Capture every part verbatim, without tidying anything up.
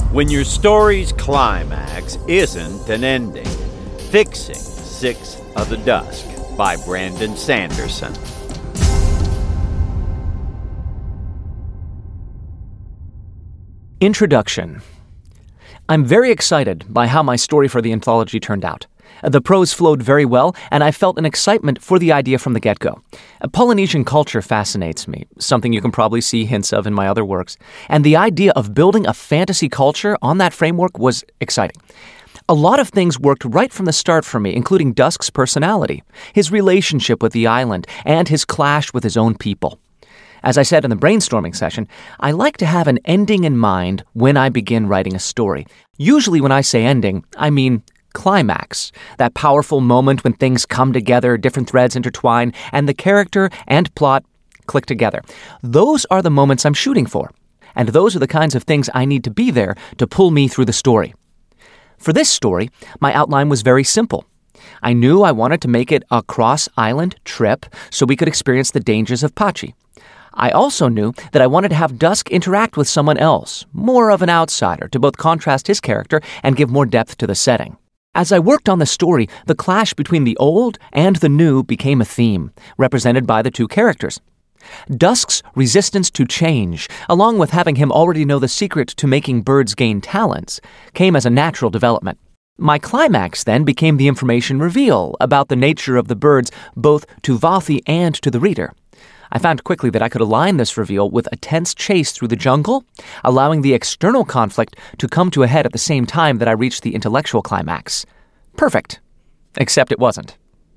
When your story's climax isn't an ending. Fixing Six of the Dusk by Brandon Sanderson. Introduction. I'm very excited by how my story for the anthology turned out. The prose flowed very well, and I felt an excitement for the idea from the get-go. Polynesian culture fascinates me, something you can probably see hints of in my other works, and the idea of building a fantasy culture on that framework was exciting. A lot of things worked right from the start for me, including Dusk's personality, his relationship with the island, and his clash with his own people. As I said in the brainstorming session, I like to have an ending in mind when I begin writing a story. Usually when I say ending, I mean climax, that powerful moment when things come together, different threads intertwine, and the character and plot click together. Those are the moments I'm shooting for, and those are the kinds of things I need to be there to pull me through the story. For this story, my outline was very simple. I knew I wanted to make it a cross-island trip so we could experience the dangers of Pachi. I also knew that I wanted to have Dusk interact with someone else, more of an outsider, to both contrast his character and give more depth to the setting. As I worked on the story, the clash between the old and the new became a theme, represented by the two characters. Dusk's resistance to change, along with having him already know the secret to making birds gain talents, came as a natural development. My climax then became the information reveal about the nature of the birds both to Vathi and to the reader. I found quickly that I could align this reveal with a tense chase through the jungle, allowing the external conflict to come to a head at the same time that I reached the intellectual climax. Perfect. Except it wasn't.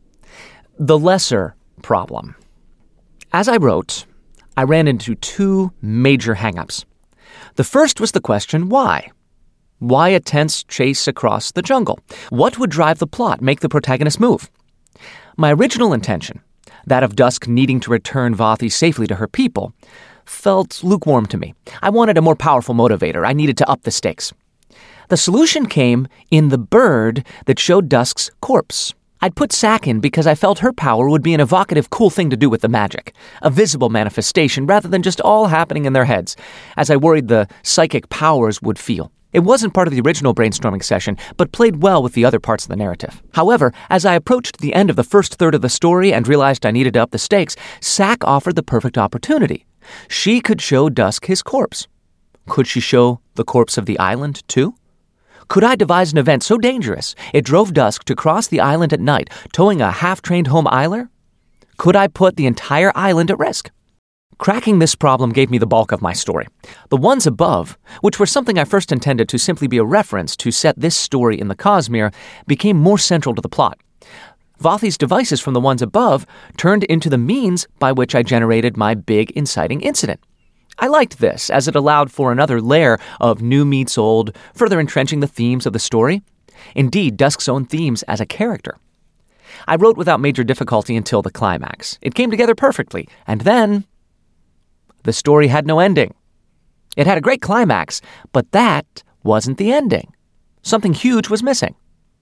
The lesser problem. As I wrote, I ran into two major hang-ups. The first was the question, why? Why a tense chase across the jungle? What would drive the plot, make the protagonist move? My original intention, that of Dusk needing to return Vathi safely to her people, felt lukewarm to me. I wanted a more powerful motivator. I needed to up the stakes. The solution came in the bird that showed Dusk's corpse. I'd put Sack in because I felt her power would be an evocative, cool thing to do with the magic, a visible manifestation rather than just all happening in their heads, as I worried the psychic powers would feel. It wasn't part of the original brainstorming session, but played well with the other parts of the narrative. However, as I approached the end of the first third of the story and realized I needed to up the stakes, Sack offered the perfect opportunity. She could show Dusk his corpse. Could she show the corpse of the island, too? Could I devise an event so dangerous it drove Dusk to cross the island at night, towing a half-trained home isler? Could I put the entire island at risk? Cracking this problem gave me the bulk of my story. The ones above, which were something I first intended to simply be a reference to set this story in the Cosmere, became more central to the plot. Vathi's devices from the ones above turned into the means by which I generated my big inciting incident. I liked this, as it allowed for another layer of new meets old, further entrenching the themes of the story. Indeed, Dusk's own themes as a character. I wrote without major difficulty until the climax. It came together perfectly, and then the story had no ending. It had a great climax, but that wasn't the ending. Something huge was missing.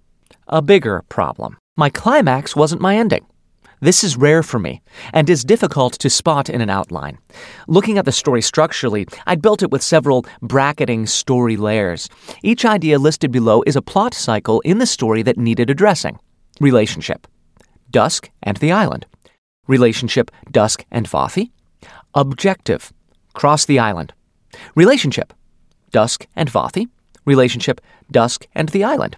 A bigger problem. My climax wasn't my ending. This is rare for me, and is difficult to spot in an outline. Looking at the story structurally, I'd built it with several bracketing story layers. Each idea listed below is a plot cycle in the story that needed addressing. Relationship. Dusk and the island. Relationship. Dusk and Vathi. Objective. Cross the island. Relationship. Dusk and Vathi. Relationship. Dusk and the island.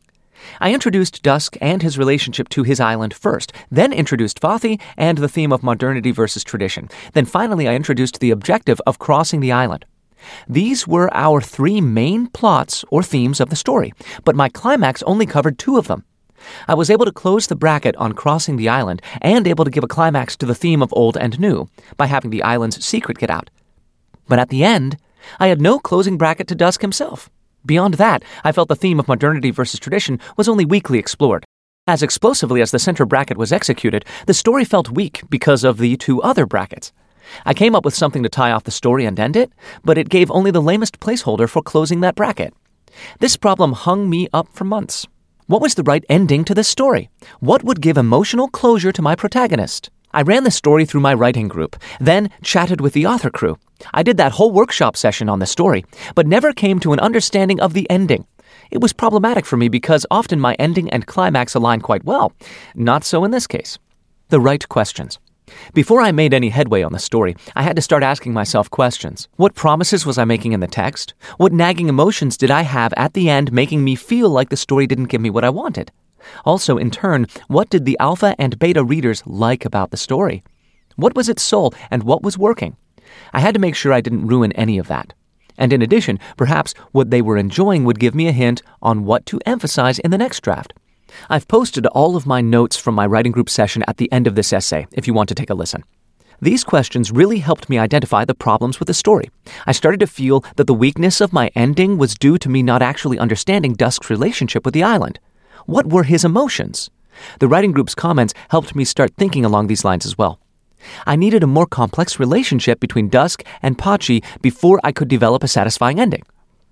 I introduced Dusk and his relationship to his island first, then introduced Vathi and the theme of modernity versus tradition. Then finally I introduced the objective of crossing the island. These were our three main plots or themes of the story, but my climax only covered two of them. I was able to close the bracket on crossing the island and able to give a climax to the theme of old and new by having the island's secret get out. But at the end, I had no closing bracket to Dusk himself. Beyond that, I felt the theme of modernity versus tradition was only weakly explored. As explosively as the center bracket was executed, the story felt weak because of the two other brackets. I came up with something to tie off the story and end it, but it gave only the lamest placeholder for closing that bracket. This problem hung me up for months. What was the right ending to this story? What would give emotional closure to my protagonist? I ran the story through my writing group, then chatted with the author crew. I did that whole workshop session on the story, but never came to an understanding of the ending. It was problematic for me because often my ending and climax align quite well. Not so in this case. The right questions. Before I made any headway on the story, I had to start asking myself questions. What promises was I making in the text? What nagging emotions did I have at the end making me feel like the story didn't give me what I wanted? Also, in turn, what did the alpha and beta readers like about the story? What was its soul and what was working? I had to make sure I didn't ruin any of that. And in addition, perhaps what they were enjoying would give me a hint on what to emphasize in the next draft. I've posted all of my notes from my writing group session at the end of this essay, if you want to take a listen. These questions really helped me identify the problems with the story. I started to feel that the weakness of my ending was due to me not actually understanding Dusk's relationship with the island. What were his emotions? The writing group's comments helped me start thinking along these lines as well. I needed a more complex relationship between Dusk and Pachi before I could develop a satisfying ending.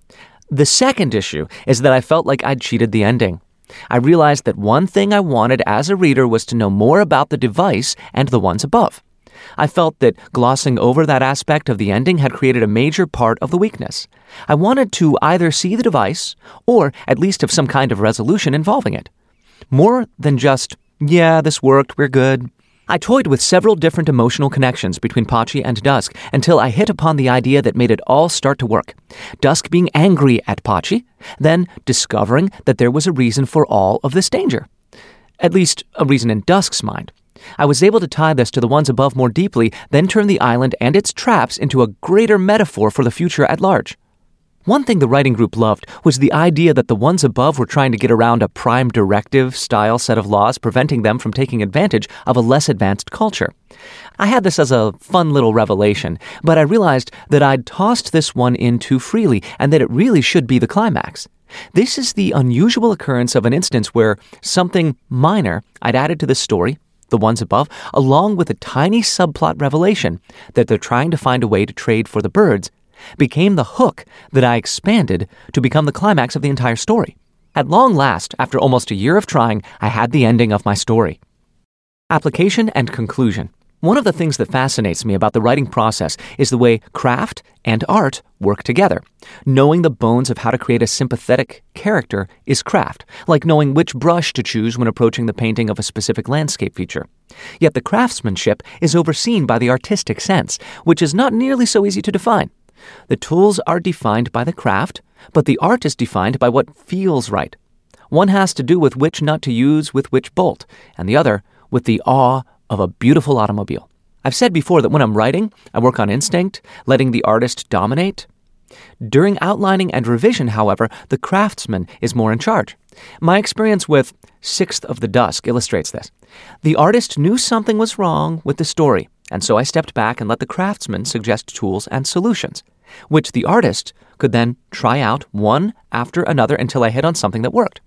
The second issue is that I felt like I'd cheated the ending. I realized that one thing I wanted as a reader was to know more about the device and the ones above. I felt that glossing over that aspect of the ending had created a major part of the weakness. I wanted to either see the device or at least have some kind of resolution involving it. More than just, yeah, this worked, we're good. I toyed with several different emotional connections between Pachi and Dusk until I hit upon the idea that made it all start to work. Dusk being angry at Pachi, then discovering that there was a reason for all of this danger. At least, a reason in Dusk's mind. I was able to tie this to the ones above more deeply, then turn the island and its traps into a greater metaphor for the future at large. One thing the writing group loved was the idea that the ones above were trying to get around a prime directive-style set of laws preventing them from taking advantage of a less advanced culture. I had this as a fun little revelation, but I realized that I'd tossed this one in too freely and that it really should be the climax. This is the unusual occurrence of an instance where something minor I'd added to the story, the ones above, along with a tiny subplot revelation that they're trying to find a way to trade for the birds, became the hook that I expanded to become the climax of the entire story. At long last, after almost a year of trying, I had the ending of my story. Application and conclusion. One of the things that fascinates me about the writing process is the way craft and art work together. Knowing the bones of how to create a sympathetic character is craft, like knowing which brush to choose when approaching the painting of a specific landscape feature. Yet the craftsmanship is overseen by the artistic sense, which is not nearly so easy to define. The tools are defined by the craft, but the art is defined by what feels right. One has to do with which nut to use with which bolt, and the other with the awe of a beautiful automobile. I've said before that when I'm writing, I work on instinct, letting the artist dominate. During outlining and revision, however, the craftsman is more in charge. My experience with Sixth of the Dusk illustrates this. The artist knew something was wrong with the story, and so I stepped back and let the craftsman suggest tools and solutions, which the artist could then try out one after another until I hit on something that worked.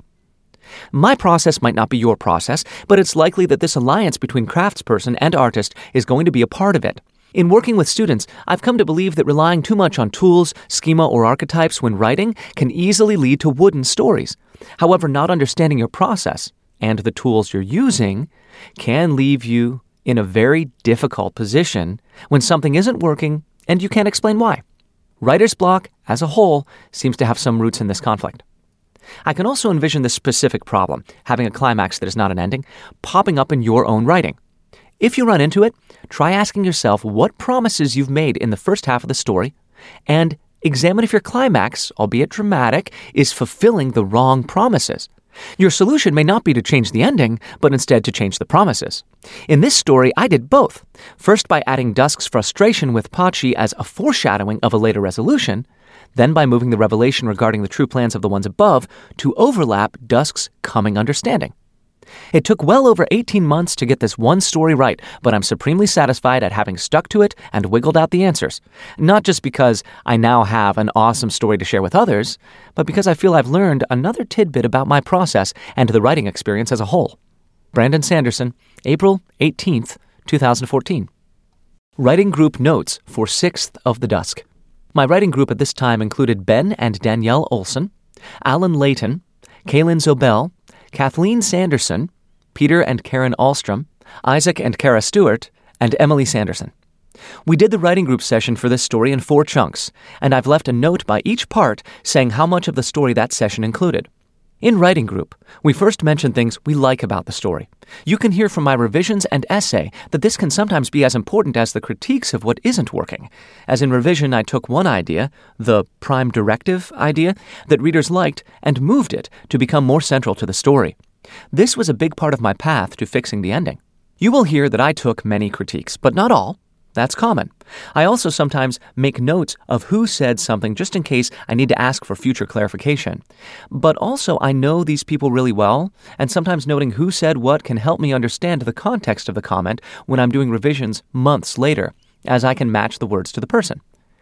My process might not be your process, but it's likely that this alliance between craftsperson and artist is going to be a part of it. In working with students, I've come to believe that relying too much on tools, schema, or archetypes when writing can easily lead to wooden stories. However, not understanding your process and the tools you're using can leave you in a very difficult position when something isn't working and you can't explain why. Writer's block, as a whole, seems to have some roots in this conflict. I can also envision this specific problem, having a climax that is not an ending, popping up in your own writing. If you run into it, try asking yourself what promises you've made in the first half of the story, and examine if your climax, albeit dramatic, is fulfilling the wrong promises. Your solution may not be to change the ending, but instead to change the promises. In this story, I did both. First by adding Dusk's frustration with Pachi as a foreshadowing of a later resolution, then by moving the revelation regarding the true plans of the ones above to overlap Dusk's coming understanding. It took well over eighteen months to get this one story right, but I'm supremely satisfied at having stuck to it and wiggled out the answers. Not just because I now have an awesome story to share with others, but because I feel I've learned another tidbit about my process and the writing experience as a whole. Brandon Sanderson, April eighteenth, twenty fourteen. Writing group notes for Sixth of the Dusk. My writing group at this time included Ben and Danielle Olson, Alan Layton, Kaylin Zobel, Kathleen Sanderson, Peter and Karen Ahlstrom, Isaac and Kara Stewart, and Emily Sanderson. We did the writing group session for this story in four chunks, and I've left a note by each part saying how much of the story that session included. In writing group, we first mention things we like about the story. You can hear from my revisions and essay that this can sometimes be as important as the critiques of what isn't working. As in revision, I took one idea, the prime directive idea, that readers liked and moved it to become more central to the story. This was a big part of my path to fixing the ending. You will hear that I took many critiques, but not all. That's common. I also sometimes make notes of who said something just in case I need to ask for future clarification. But also I know these people really well, and sometimes noting who said what can help me understand the context of the comment when I'm doing revisions months later, as I can match the words to the person.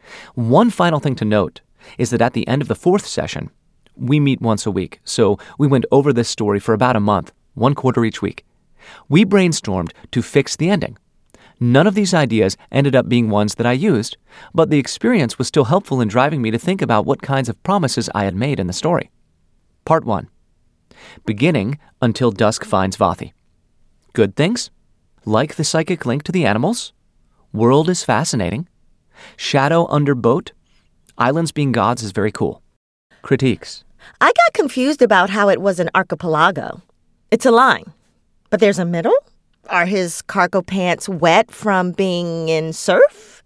One final thing to note is that at the end of the fourth session, we meet once a week, so we went over this story for about a month, one quarter each week. We brainstormed to fix the ending. None of these ideas ended up being ones that I used, but the experience was still helpful in driving me to think about what kinds of promises I had made in the story. Part one. Beginning until dusk finds Vathi. Good things, like the psychic link to the animals. World is fascinating. Shadow under boat. Islands being gods is very cool. Critiques. I got confused about how it was an archipelago. It's a line, but there's a middle? Are his cargo pants wet from being in surf?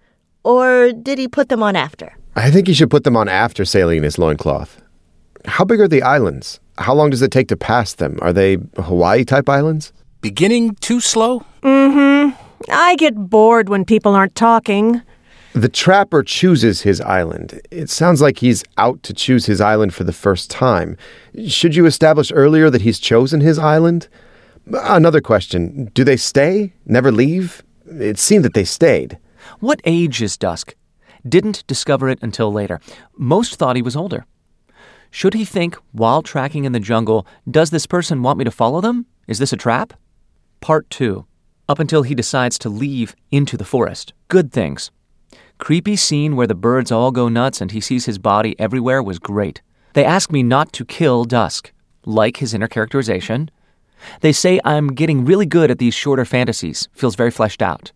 Or did he put them on after? I think he should put them on after sailing in his loincloth. How big are the islands? How long does it take to pass them? Are they Hawaii-type islands? Beginning too slow? Mm-hmm. I get bored when people aren't talking. The trapper chooses his island. It sounds like he's out to choose his island for the first time. Should you establish earlier that he's chosen his island? Another question. Do they stay? Never leave? It seemed that they stayed. What age is Dusk? Didn't discover it until later. Most thought he was older. Should he think, while tracking in the jungle, does this person want me to follow them? Is this a trap? Part two. Up until he decides to leave into the forest. Good things. Creepy scene where the birds all go nuts and he sees his body everywhere was great. They ask me not to kill Dusk. Like his inner characterization. They say I'm getting really good at these shorter fantasies. Feels very fleshed out.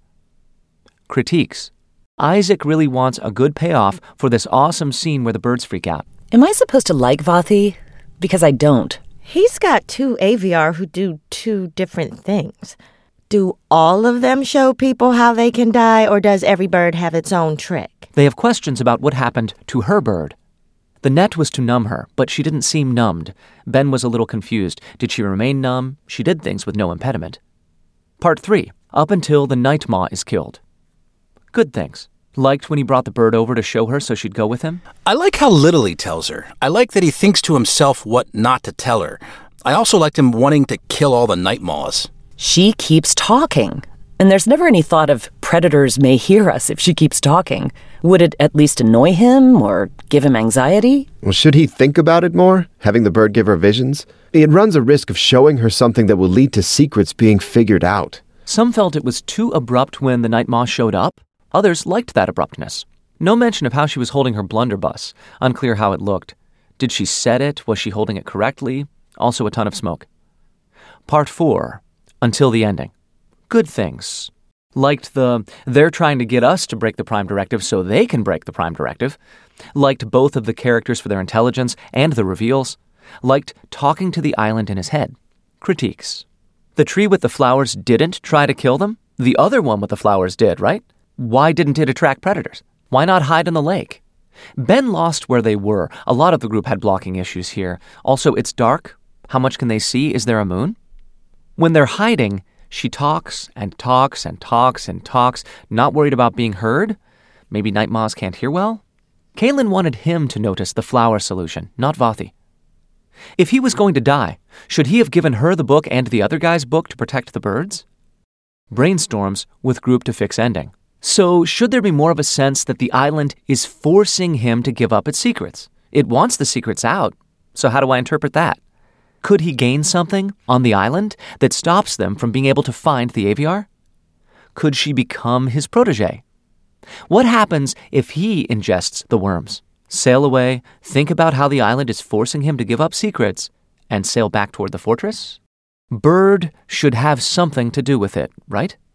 Critiques. Isaac really wants a good payoff for this awesome scene where the birds freak out. Am I supposed to like Vathi? Because I don't. He's got two A V R who do two different things. Do all of them show people how they can die, or does every bird have its own trick? They have questions about what happened to her bird. The net was to numb her, but she didn't seem numbed. Ben was a little confused. Did she remain numb? She did things with no impediment. Part three. Up until the night maw is killed. Good things. Liked when he brought the bird over to show her so she'd go with him? I like how little he tells her. I like that he thinks to himself what not to tell her. I also liked him wanting to kill all the night maws. She keeps talking. And there's never any thought of predators may hear us if she keeps talking. Would it at least annoy him or give him anxiety? Well, should he think about it more, having the bird give her visions? It runs a risk of showing her something that will lead to secrets being figured out. Some felt it was too abrupt when the night maw showed up. Others liked that abruptness. No mention of how she was holding her blunderbuss. Unclear how it looked. Did she set it? Was she holding it correctly? Also a ton of smoke. Part four. Until the ending. Good things. Liked the, they're trying to get us to break the Prime Directive so they can break the Prime Directive. Liked both of the characters for their intelligence and the reveals. Liked talking to the island in his head. Critiques. The tree with the flowers didn't try to kill them. The other one with the flowers did, right? Why didn't it attract predators? Why not hide in the lake? Ben lost where they were. A lot of the group had blocking issues here. Also, it's dark. How much can they see? Is there a moon? When they're hiding, she talks and talks and talks and talks, not worried about being heard. Maybe night maws can't hear well? Kaylin wanted him to notice the flower solution, not Vathi. If he was going to die, should he have given her the book and the other guy's book to protect the birds? Brainstorms with group to fix ending. So should there be more of a sense that the island is forcing him to give up its secrets? It wants the secrets out, so how do I interpret that? Could he gain something on the island that stops them from being able to find the A V R? Could she become his protege? What happens if he ingests the worms? Sail away, think about how the island is forcing him to give up secrets, and sail back toward the fortress? Bird should have something to do with it, right?